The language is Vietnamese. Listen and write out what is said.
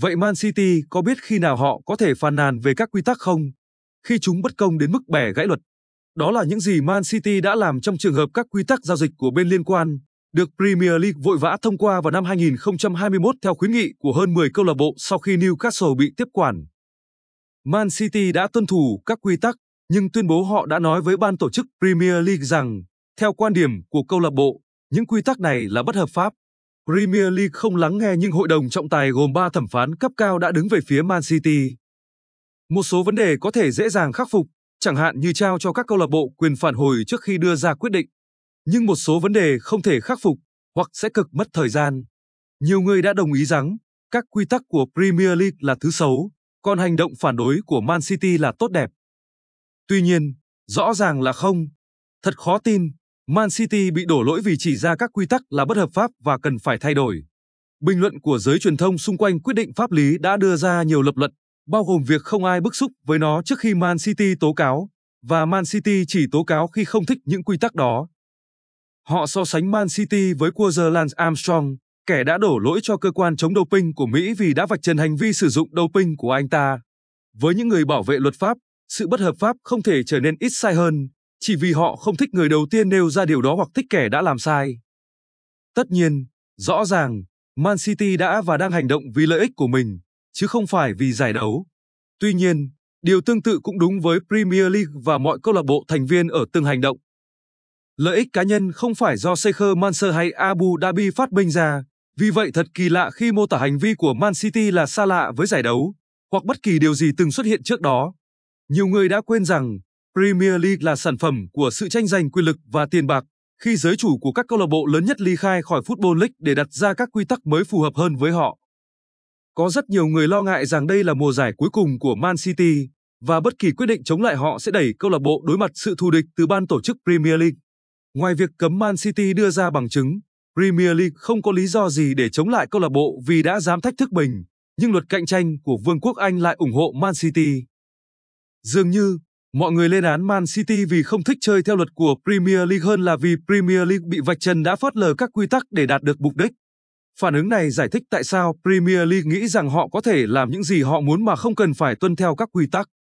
Vậy Man City có biết khi nào họ có thể phàn nàn về các quy tắc không? Khi chúng bất công đến mức bẻ gãy luật. Đó là những gì Man City đã làm trong trường hợp các quy tắc giao dịch của bên liên quan, được Premier League vội vã thông qua vào năm 2021 theo khuyến nghị của hơn 10 câu lạc bộ sau khi Newcastle bị tiếp quản. Man City đã tuân thủ các quy tắc, nhưng tuyên bố họ đã nói với ban tổ chức Premier League rằng, theo quan điểm của câu lạc bộ, những quy tắc này là bất hợp pháp. Premier League không lắng nghe nhưng hội đồng trọng tài gồm 3 thẩm phán cấp cao đã đứng về phía Man City. Một số vấn đề có thể dễ dàng khắc phục, chẳng hạn như trao cho các câu lạc bộ quyền phản hồi trước khi đưa ra quyết định. Nhưng một số vấn đề không thể khắc phục, hoặc sẽ cực mất thời gian. Nhiều người đã đồng ý rằng, các quy tắc của Premier League là thứ xấu, còn hành động phản đối của Man City là tốt đẹp. Tuy nhiên, rõ ràng là không. Thật khó tin, Man City bị đổ lỗi vì chỉ ra các quy tắc là bất hợp pháp và cần phải thay đổi. Bình luận của giới truyền thông xung quanh quyết định pháp lý đã đưa ra nhiều lập luận, bao gồm việc không ai bức xúc với nó trước khi Man City tố cáo, và Man City chỉ tố cáo khi không thích những quy tắc đó. Họ so sánh Man City với Quaker Lance Armstrong, kẻ đã đổ lỗi cho cơ quan chống doping của Mỹ vì đã vạch trần hành vi sử dụng doping của anh ta. Với những người bảo vệ luật pháp, sự bất hợp pháp không thể trở nên ít sai hơn, chỉ vì họ không thích người đầu tiên nêu ra điều đó hoặc thích kẻ đã làm sai. Tất nhiên, rõ ràng, Man City đã và đang hành động vì lợi ích của mình, chứ không phải vì giải đấu. Tuy nhiên, điều tương tự cũng đúng với Premier League và mọi câu lạc bộ thành viên ở từng hành động. Lợi ích cá nhân không phải do Sheikh Mansour hay Abu Dhabi phát minh ra, vì vậy thật kỳ lạ khi mô tả hành vi của Man City là xa lạ với giải đấu, hoặc bất kỳ điều gì từng xuất hiện trước đó. Nhiều người đã quên rằng, Premier League là sản phẩm của sự tranh giành quyền lực và tiền bạc, khi giới chủ của các câu lạc bộ lớn nhất ly khai khỏi Football League để đặt ra các quy tắc mới phù hợp hơn với họ. Có rất nhiều người lo ngại rằng đây là mùa giải cuối cùng của Man City, và bất kỳ quyết định chống lại họ sẽ đẩy câu lạc bộ đối mặt sự thù địch từ ban tổ chức Premier League. Ngoài việc cấm Man City đưa ra bằng chứng, Premier League không có lý do gì để chống lại câu lạc bộ vì đã dám thách thức mình, nhưng luật cạnh tranh của Vương quốc Anh lại ủng hộ Man City. Dường như, mọi người lên án Man City vì không thích chơi theo luật của Premier League hơn là vì Premier League bị vạch trần đã phớt lờ các quy tắc để đạt được mục đích. Phản ứng này giải thích tại sao Premier League nghĩ rằng họ có thể làm những gì họ muốn mà không cần phải tuân theo các quy tắc.